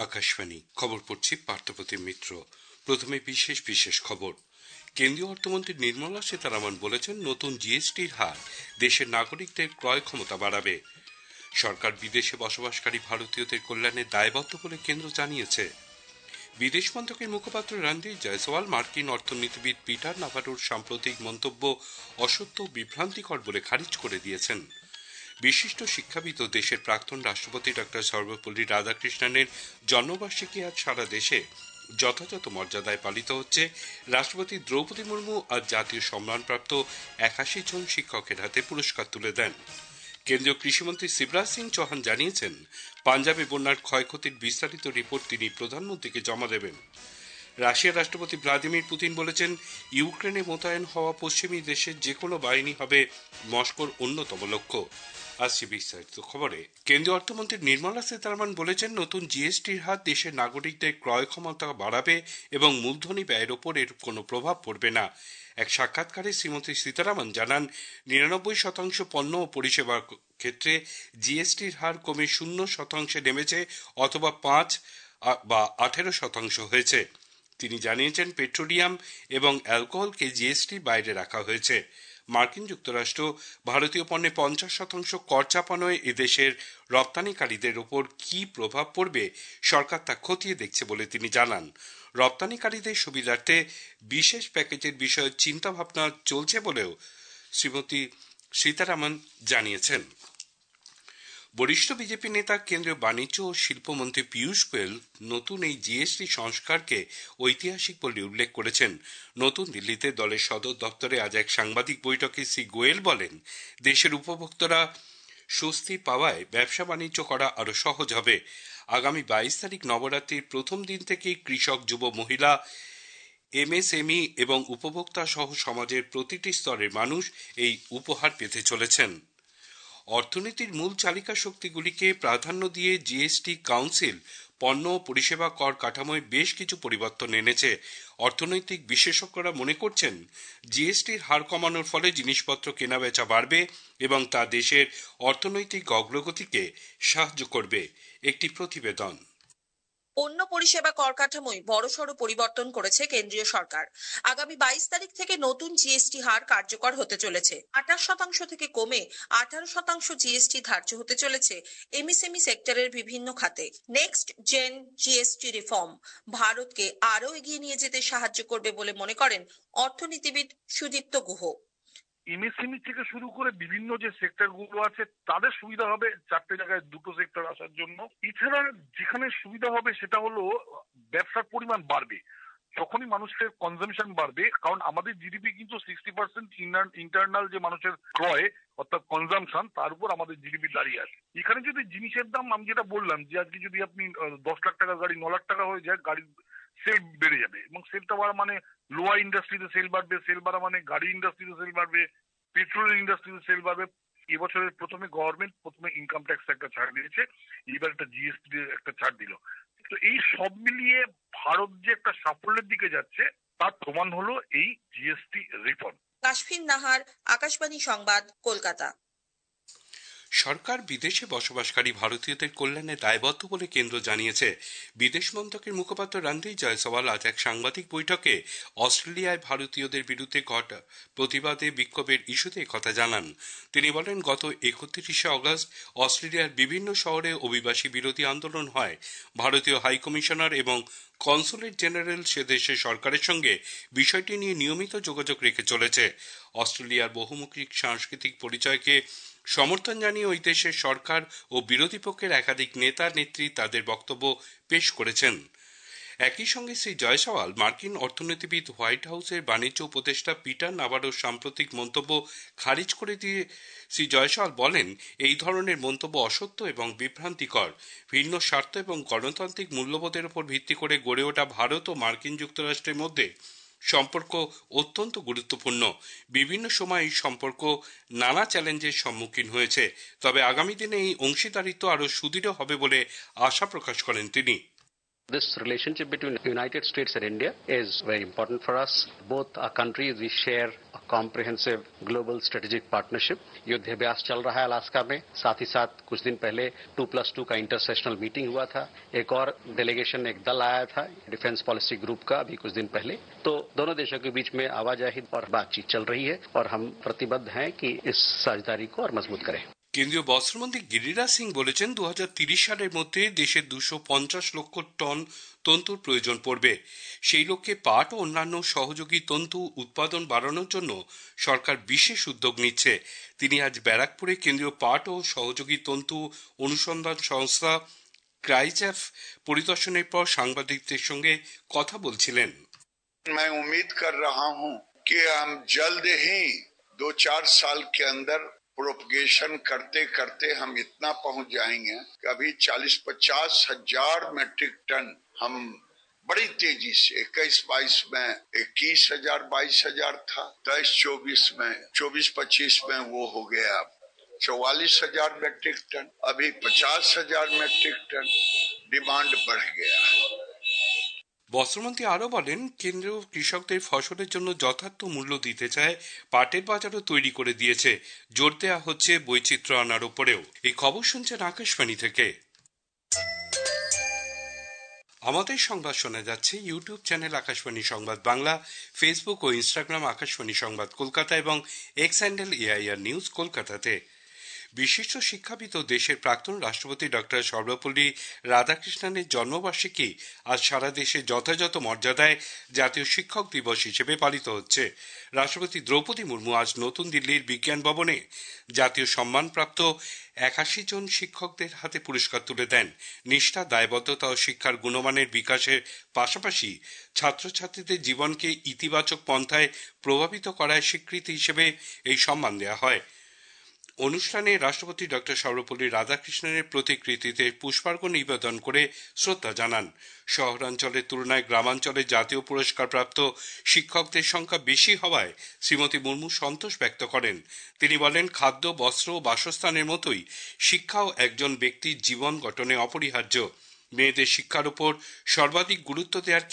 আকাশবাণী খবর পড়ছি পার্থপ্রতিম মিত্র। প্রথমে বিশেষ খবর। কেন্দ্রীয় অর্থমন্ত্রী নির্মলা সীতারামন বলেছেন, নতুন জিএসটির হার দেশের নাগরিকদের ক্রয় ক্ষমতা বাড়াবে। সরকার বিদেশে বসবাসকারী ভারতীয়দের কল্যাণে দায়বদ্ধ বলে কেন্দ্র জানিয়েছে। বিদেশ মন্ত্রকের মুখপাত্র রণধীর জয়সওয়াল মার্কিন অর্থনীতিবিদ পিটার নাভারোর সাম্প্রতিক মন্তব্য অসত্য ও বিভ্রান্তিকর বলে খারিজ করে দিয়েছেন। বিশিষ্ট শিক্ষাবিদ ও দেশের প্রাক্তন রাষ্ট্রপতি ডক্টর সর্বপল্লী রাধাকৃষ্ণনের জন্মবার্ষিকী আজ সারা দেশে যথাযথ মর্যাদায় পালিত হচ্ছে। রাষ্ট্রপতি দ্রৌপদী মুর্মু আজ জাতীয় সম্মানপ্রাপ্ত 81 জন শিক্ষকের হাতে পুরস্কার তুলে দেন। কেন্দ্রীয় কৃষিমন্ত্রী শিবরাজ সিং চৌহান জানিয়েছেন, পাঞ্জাবে বন্যার ক্ষয়ক্ষতির বিস্তারিত রিপোর্ট তিনি প্রধানমন্ত্রীকে জমা দেবেন। রাশিয়ার রাষ্ট্রপতি ভ্লাদিমির পুতিন বলেছেন, ইউক্রেনে মোতায়েন হওয়া পশ্চিমী দেশের যে কোনো বাহিনী হবে মস্কোর অন্যতম লক্ষ্য। আসছে বিস্তারিত খবরে। কেন্দ্রীয় অর্থমন্ত্রী নির্মলা সীতারামন বলেছেন, নতুন জিএসটির হার দেশের নাগরিকদের ক্রয় ক্ষমতা বাড়াবে এবং মূলধনী ব্যয়ের ওপর এর কোনো প্রভাব পড়বে না। এক সাক্ষাৎকারে শ্রীমতী সীতারামন জানান, 99% পণ্য ও পরিষেবার ক্ষেত্রে জিএসটির হার কমে 0% নেমেছে অথবা 5 বা 18% হয়েছে। তিনি জানিয়েছেন, পেট্রোলিয়াম এবং অ্যালকোহলকে জিএসটির বাইরে রাখা হয়েছে। মার্কিন যুক্তরাষ্ট্র ভারতীয় পণ্যে 50% কর চাপানোয় এদেশের রপ্তানিকারীদের ওপর কি প্রভাব পড়বে সরকার তা খতিয়ে দেখছে বলে তিনি জানান। রপ্তানিকারীদের সুবিধার্থে বিশেষ প্যাকেজের বিষয়ে চিন্তাভাবনা চলছে বলেও শ্রীমতী সীতারামন জানিয়েছেন। বরিষ্ঠ বিজেপি নেতা কেন্দ্রীয় বাণিজ্য ও শিল্পমন্ত্রী পীযূষ গোয়েল নতুন এই জিএসটি সংস্কারকে ঐতিহাসিক বলে উল্লেখ করেছেন। নতুন দিল্লিতে দলের সদর দপ্তরে আজ এক সাংবাদিক বৈঠকে শ্রী গোয়েল বলেন, দেশের উপভোক্তারা স্বস্তি পাওয়ায় ব্যবসা বাণিজ্য করা আরো সহজ হবে। আগামী 22 তারিখ নবরাত্রির প্রথম দিন থেকেই কৃষক, যুব, মহিলা, এমএসএমই এবং উপভোক্তা সহ সমাজের প্রতিটি স্তরের মানুষ এই উপহার পেতে চলেছেন। অর্থনীতির মূল চালিকা শক্তিগুলিকে প্রাধান্য দিয়ে জিএসটি কাউন্সিল পণ্য ও পরিষেবা কর কাঠামোয় বেশ কিছু পরিবর্তন এনেছে। অর্থনৈতিক বিশেষজ্ঞরা মনে করছেন, জিএসটির হার কমানোর ফলে জিনিসপত্র কেনাবেচা বাড়বে এবং তা দেশের অর্থনৈতিক অগ্রগতিকে সাহায্য করবে। একটি প্রতিবেদন। পণ্য পরিষেবা কর কাঠামোয় বড়সড় পরিবর্তন করেছে কেন্দ্রীয় সরকার। আগামী 22 তারিখ থেকে নতুন জিএসটি হার কার্যকর হতে চলেছে। 28% থেকে কমে 18% জিএসটি ধার্য হতে চলেছে এমএসএমই সেক্টরের বিভিন্ন খাতে। নেক্সট জেন জিএসটি রিফর্ম ভারতকে আরও এগিয়ে নিয়ে যেতে সাহায্য করবে বলে মনে করেন অর্থনীতিবিদ সুদীপ্ত গুহ। এমএসএমই থেকে শুরু করে বিভিন্ন যে সেক্টর গুলো আছে তাদের সুবিধা হবে, 4টে জায়গায় 2টো সেক্টর আসার জন্য। এছাড়া যেখানে সুবিধা হবে সেটা হলো ব্যবসার পরিমাণ বাড়বে। যখনই মানুষের কনজামশন বাড়বে, কারণ আমাদের জিডিপি কিন্তু 60% ইন্টারনাল যে মানুষের ক্রয় অর্থাৎ কনজামশন, তার উপর আমাদের জিডিপি দাঁড়িয়ে আছে। এখানে যদি জিনিসের দাম, আমি যেটা বললাম যে আজকে যদি আপনি 10 লাখ টাকার গাড়ি 9 লাখ টাকা হয়ে যায়, গাড়ির সেল বেড়ে যাবে এবং সেলটা বাড়া মানে লোহা ইন্ডাস্ট্রিতে সেল বাড়বে, সেল বাড়া মানে গাড়ি ইন্ডাস্ট্রিতে সেল বাড়বে, পেট্রোল ইন্ডাস্ট্রিতে সেল বাড়বে। এবছরের গভর্নমেন্ট প্রথমে ইনকাম ট্যাক্স একটা ছাড় দিয়েছে, এবার একটা জিএসটি একটা ছাড় দিল। তো এই সব মিলিয়ে ভারত যে একটা সাফল্যের দিকে যাচ্ছে তার প্রমাণ হলো এই জিএসটি রিফর্ম। কাশফিন নাহার, আকাশবাণী সংবাদ, কলকাতা। সরকার বিদেশে বসবাসকারী ভারতীয়দের কল্যাণে দায়বদ্ধ বলে কেন্দ্র জানিয়েছে। বিদেশ মন্ত্রকের মুখপাত্র রণধীর জয়সওয়াল আজ এক সাংবাদিক বৈঠকে অস্ট্রেলিয়ায় ভারতীয়দের বিরুদ্ধে ঘটা প্রতিবাদে বিক্ষোভের ইস্যুতে কথা জানান। তিনি বলেন, গত 31শে আগস্ট অস্ট্রেলিয়ার বিভিন্ন শহরে অভিবাসী বিরোধী আন্দোলন হয়। ভারতীয় হাইকমিশনার এবং কনসুলেট জেনারেল সে দেশের সরকারের সঙ্গে বিষয়টি নিয়ে নিয়মিত যোগাযোগ রেখে চলেছে। অস্ট্রেলিয়ার বহুমুখী সাংস্কৃতিক পরিচয়কে সমর্থন জানিয়ে ওই দেশের সরকার ও বিরোধী পক্ষের একাধিক নেতা নেত্রী তাদের বক্তব্য পেশ করেছেন। একই সঙ্গে শ্রী জয়সওয়াল মার্কিন অর্থনীতিবিদ হোয়াইট হাউসের বাণিজ্য উপদেষ্টা পিটার নাভারোর সাম্প্রতিক মন্তব্য খারিজ করে দিয়ে শ্রী জয়সওয়াল বলেন, এই ধরনের মন্তব্য অসত্য এবং বিভ্রান্তিকর। ভিন্ন স্বার্থ এবং গণতান্ত্রিক মূল্যবোধের উপর ভিত্তি করে গড়ে ওঠা ভারত ও মার্কিন যুক্তরাষ্ট্রের মধ্যে সম্পর্ক অত্যন্ত গুরুত্বপূর্ণ। বিভিন্ন সময় এই সম্পর্ক নানা চ্যালেঞ্জের সম্মুখীন হয়েছে, তবে আগামী দিনে এই অংশীদারিত্ব আরো সুদৃঢ় হবে বলে আশা প্রকাশ করেন তিনি। This relationship between United States and India is very important for us. Both our countries, we share a comprehensive global strategic partnership युद्धाभ्यास चल रहा है अलास्का में। साथ ही साथ कुछ दिन पहले 2+2 का इंटरसेशनल मीटिंग हुआ था। एक और डेलीगेशन, एक दल आया था डिफेंस पॉलिसी ग्रुप का अभी कुछ दिन पहले। तो दोनों देशों के बीच में आवाजाही और बातचीत चल रही है और हम प्रतिबद्ध हैं कि इस साझेदारी को और मजबूत करें। কেন্দ্রীয় বস্ত্রমন্ত্রী গিরিরাজ সিং বলেছেন 2030 সালের মধ্যে দেশে 250 লক্ষ টন তন্তুর প্রয়োজন পড়বে। সেই লক্ষ্যে পাট ও অন্যান্য সহযোগী তন্তু উৎপাদন বাড়ানোর জন্য সরকার বিশেষ উদ্যোগ নিচ্ছে। তিনি আজ ব্যারাকপুরে কেন্দ্রীয় পাট ও সহযোগী তন্তু অনুসন্ধান সংস্থা ক্রাইজ্যাফ পরিদর্শনের পর সাংবাদিকদের সঙ্গে কথা বলছিলেন। मैं उम्मीद कर रहा हूं कि हम जल्द ही 2-4 साल के अंदर प्रोपगेशन करते करते हम इतना पहुंच जाएंगे कि अभी 40-50 हजार मेट्रिक टन हम बड़ी तेजी से 21-22 में 21,000-22 हजार था, 23-24 में 24-25 में वो हो गया 44,000 मेट्रिक टन, अभी 50,000 मेट्रिक टन डिमांड बढ़ गया। বস্ত্রমন্ত্রী আরো বলেন, কেন্দ্র কৃষকদের ফসলের জন্য যথার্থ মূল্য দিতে চায়, পাটের বাজারও তৈরি করে দিয়েছে। জোর দেওয়া হচ্ছে বৈচিত্র্য আনার উপরেও। এই খবর শুনছেন আকাশবাণী থেকে। আমাদের সংবাদ শোনা যাচ্ছে ইউটিউব চ্যানেল আকাশবাণী সংবাদ বাংলা, ফেসবুক ও ইনস্টাগ্রাম আকাশবাণী সংবাদ কলকাতা এবং এক্স হ্যান্ডেল AIR নিউজ কলকাতাতে। বিশিষ্ট শিক্ষাবিদ ও দেশের প্রাক্তন রাষ্ট্রপতি ডক্টর সর্বপল্লী রাধাকৃষ্ণনের জন্মবার্ষিকী আজ সারা দেশে যথাযথ মর্যাদায় জাতীয় শিক্ষক দিবস হিসেবে পালিত হচ্ছে। রাষ্ট্রপতি দ্রৌপদী মুর্মু আজ নতুন দিল্লির বিজ্ঞান ভবনে জাতীয় সম্মানপ্রাপ্ত 81 জন শিক্ষকদের হাতে পুরস্কার তুলে দেন। নিষ্ঠা, দায়বদ্ধতা ও শিক্ষার গুণমানের বিকাশের পাশাপাশি ছাত্রছাত্রীদের জীবনকে ইতিবাচক পন্থায় প্রভাবিত করার স্বীকৃতি হিসেবে এই সম্মান দেওয়া হয়। অনুষ্ঠানে রাষ্ট্রপতি ডক্টর সর্বপল্লী রাধাকৃষ্ণনের প্রতিকৃতিতে পুষ্পার্ঘ্য নিবেদন করে শ্রদ্ধা জানান। শহরাঞ্চলের তুলনায় গ্রামাঞ্চলে জাতীয় পুরস্কারপ্রাপ্ত শিক্ষকদের সংখ্যা বেশি হওয়ায় শ্রীমতী মুর্মু সন্তোষ ব্যক্ত করেন। তিনি বলেন, খাদ্য, বস্ত্র ও বাসস্থানের মতোই শিক্ষাও একজন ব্যক্তির জীবন গঠনে অপরিহার্য। মেয়েদের শিক্ষার উপর সর্বাধিক গুরুত্ব দেওয়ার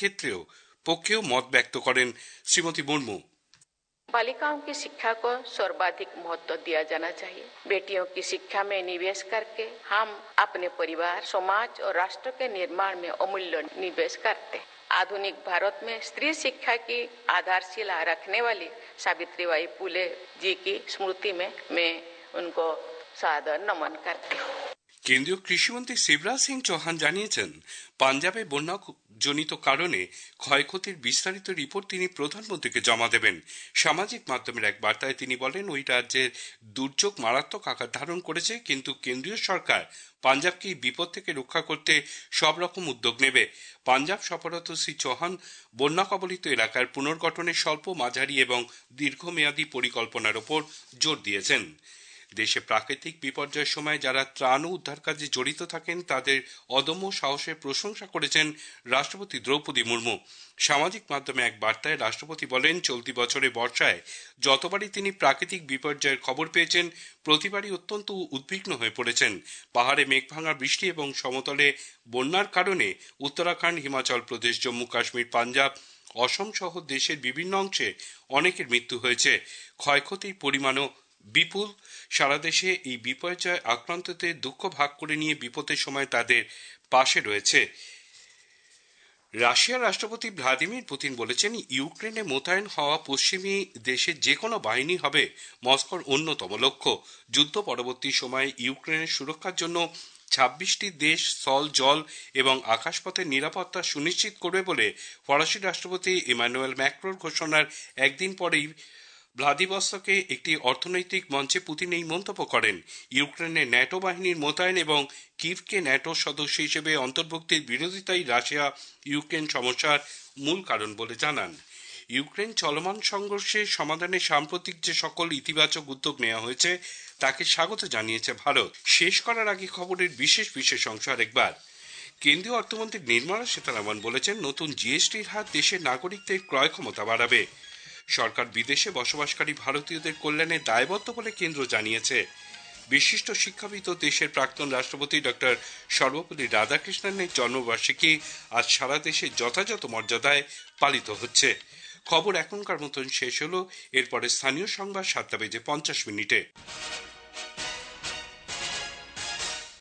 পক্ষেও মত ব্যক্ত করেন শ্রীমতী মুর্মু। बालिकाओं की शिक्षा को सर्वाधिक महत्व दिया जाना चाहिए। बेटियों की शिक्षा में निवेश करके हम अपने परिवार, समाज और राष्ट्र के निर्माण में अमूल्य निवेश करते हैं। आधुनिक भारत में स्त्री शिक्षा की आधारशिला रखने वाली सावित्रीबाई फुले जी की स्मृति में मैं उनको सादर नमन करती हूँ। কেন্দ্রীয় কৃষিমন্ত্রী শিবরাজ সিং চৌহান জানিয়েছেন, পাঞ্জাবে বন্যাজনিত কারণে ক্ষয়ক্ষতির বিস্তারিত রিপোর্ট তিনি প্রধানমন্ত্রীকে জমা দেবেন। সামাজিক মাধ্যমের এক বার্তায় তিনি বলেন, ওই রাজ্যের দুর্যোগ মারাত্মক আকার ধারণ করেছে, কিন্তু কেন্দ্রীয় সরকার পাঞ্জাবকে এই বিপদ থেকে রক্ষা করতে সব রকম উদ্যোগ নেবে। পাঞ্জাব সফররত শ্রী চৌহান বন্যা কবলিত এলাকার পুনর্গঠনের স্বল্প, মাঝারি এবং দীর্ঘমেয়াদী পরিকল্পনার ওপর জোর দিয়েছেন। দেশে প্রাকৃতিক বিপর্যয়ের সময় যারা ত্রাণ ও উদ্ধার কাজে জড়িত থাকেন তাদের অদম্য সাহসের প্রশংসা করেছেন রাষ্ট্রপতি দ্রৌপদী মুর্মু। সামাজিক মাধ্যমে এক বার্তায় রাষ্ট্রপতি বলেন, চলতি বছরে বর্ষায় যতবারই তিনি প্রাকৃতিক বিপর্যয়ের খবর পেয়েছেন প্রতিবারই অত্যন্ত উদ্বিগ্ন হয়ে পড়েছেন। পাহাড়ে মেঘভাঙা বৃষ্টি এবং সমতলে বন্যার কারণে উত্তরাখণ্ড, হিমাচল প্রদেশ, জম্মু কাশ্মীর, পাঞ্জাব, অসম সহ দেশের বিভিন্ন অংশে অনেকের মৃত্যু হয়েছে। ক্ষয়ক্ষতির পরিমাণও বিপুল। সারা দেশে এই বিপর্যয় আক্রান্তদের দুঃখ ভাগ করে নিয়ে বিপদের সময় তাদের পাশে রয়েছে। রাশিয়ার রাষ্ট্রপতি ভ্লাদিমির পুতিন বলেছেন, ইউক্রেনে মোতায়েন হওয়া পশ্চিমী দেশের যে কোনো বাহিনী হবে মস্কোর অন্যতম লক্ষ্য। যুদ্ধ পরবর্তী সময়ে ইউক্রেনের সুরক্ষার জন্য 26টি দেশ স্থল, জল এবং আকাশপথের নিরাপত্তা সুনিশ্চিত করবে বলে ফরাসি রাষ্ট্রপতি ইমানুয়েল ম্যাক্রোর ঘোষণার একদিন পরেই ভ্লাদিভস্তকে একটি অর্থনৈতিক মঞ্চে পুতিন এই মন্তব্য করেন। ইউক্রেনে ন্যাটো বাহিনীর মোতায়েন এবং কিভকে ন্যাটো সদস্য হিসেবে অন্তর্ভুক্তির বিরোধিতাই রাশিয়া ইউক্রেন সমস্যার মূল কারণ বলে জানান। ইউক্রেন চলমান সংঘর্ষের সমাধানে সাম্প্রতিক যে সকল ইতিবাচক উদ্যোগ নেওয়া হয়েছে তাকে স্বাগত জানিয়েছে ভারত। শেষ করার আগে খবরের বিশেষ অংশ আরেকবার। কেন্দ্রীয় অর্থমন্ত্রী নির্মলা সীতারামন বলেছেন, নতুন জিএসটির হার দেশের নাগরিকদের ক্রয় ক্ষমতা বাড়াবে। সরকার বিদেশে বসবাসকারী ভারতীয়দের কল্যাণে দায়বদ্ধ বলে কেন্দ্র জানিয়েছে। বিশিষ্ট শিক্ষাবিদ ও দেশের প্রাক্তন রাষ্ট্রপতি ডক্টর সর্বপল্লী রাধাকৃষ্ণনের জন্মবার্ষিকী আজ সারা দেশে যথাযথ মর্যাদায় পালিত হচ্ছে। খবর এখনকার মতন শেষ হলো। এরপরে স্থানীয় সংবাদ 7:50 মিনিটে।